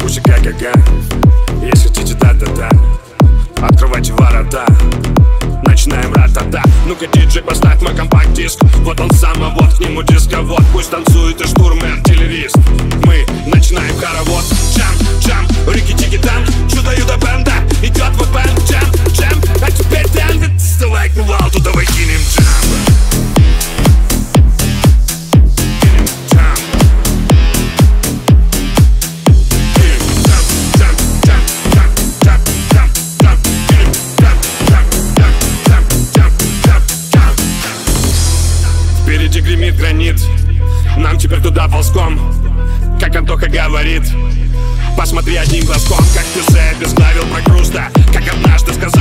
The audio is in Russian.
пусть га-га-га. Если хотите да-да-да, открывайте ворота, начинаем ра-та-та. Ну-ка, диджей, поставь мой компакт-диск. Вот он сам, а вот к нему дисковод. Пусть танцует и штурм, и артиллерист. Мы начинаем хоровод. Джам, джам, рики-тики-там. Чудо-юдо бенда, идет вот бенд. Джам, джам, а теперь тем. Вставай к мувалту, давай кинем джам. Впереди гремит гранит, нам теперь туда ползком. Как Антоха говорит, посмотри одним глазком. Как ты обезглавил про Круста, как однажды сказал